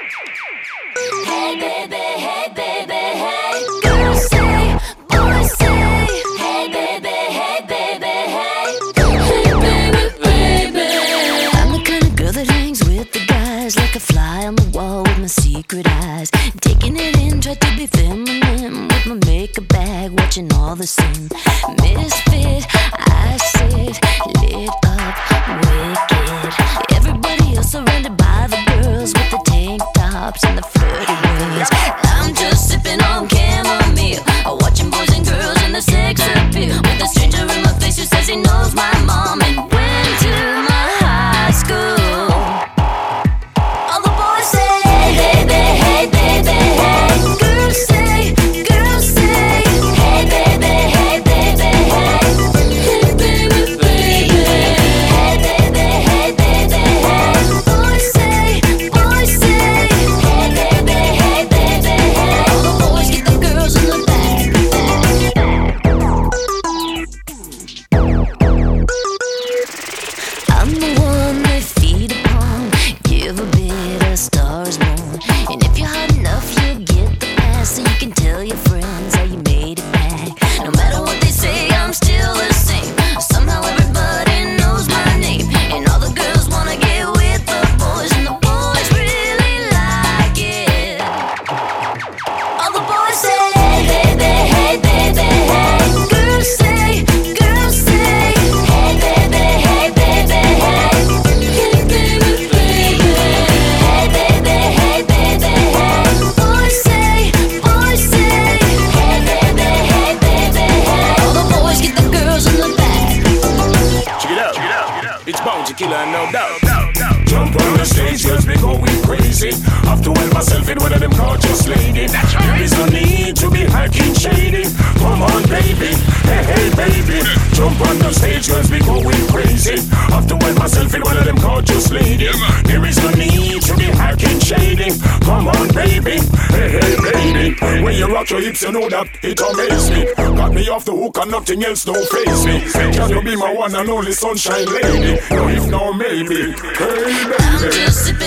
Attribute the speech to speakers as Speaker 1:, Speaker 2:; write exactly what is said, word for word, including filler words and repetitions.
Speaker 1: Hey baby, hey baby, hey. Girls say, boys say. Hey baby, hey baby, hey. Hey baby, baby. I'm the kind of girl that hangs with the guys, like a fly on the wall with my secret eyes. Taking it in, try to be feminine with my makeup bag, watching all the same. Misfit, I sit, lit up, wicked. Everybody else surrounded by the girls with the tank tops and the flirty ways. I'm just sipping on chamomile, watching boys and girls in the sex appeal, with a stranger in my face who says he knows my mom and went to my high school. All the boys say, hey baby, hey baby, hey. Girls say, girls say, hey baby, hey baby, hey. Hey baby, baby. Hey baby, hey baby, hey. Boys say, boys say, hey baby, hey baby, hey. All the boys get the girls in the back. I'm the one they feed upon, give a bit, a star is born. And if you're hot enough, you'll get the pass, so you can tell your friends how you made it back. No matter what they say, I'm still the same. Somehow everybody knows my name, and all the girls wanna get with the boys, and the boys really like it. All the boys say, hey baby, hey baby, hey. Girls say, girls say, hey baby, hey baby, hey. Hey baby, baby. Hey baby, hey baby, hey. Boys say, boys say, hey baby, hey baby, hey. All the boys get the girls in the back.
Speaker 2: Check it out, check it out. It's Bounty Killer, no doubt. Jump on the stage, girls be going crazy. Have to help myself in one of them gorgeous ladies. There is no need to be hacking shady. Come on, baby, hey, hey, baby. Jump on the stage, girls be going crazy. Have to help myself in one of them gorgeous ladies. There is no need to be hacking shady. Come on, baby, hey, hey, baby. When you rock your hips, you know that it amazes me. Got me off the hook and nothing else don't face me. Can you be my one and only sunshine lady? No, if no, maybe. Hey, baby.
Speaker 1: I'm just sipping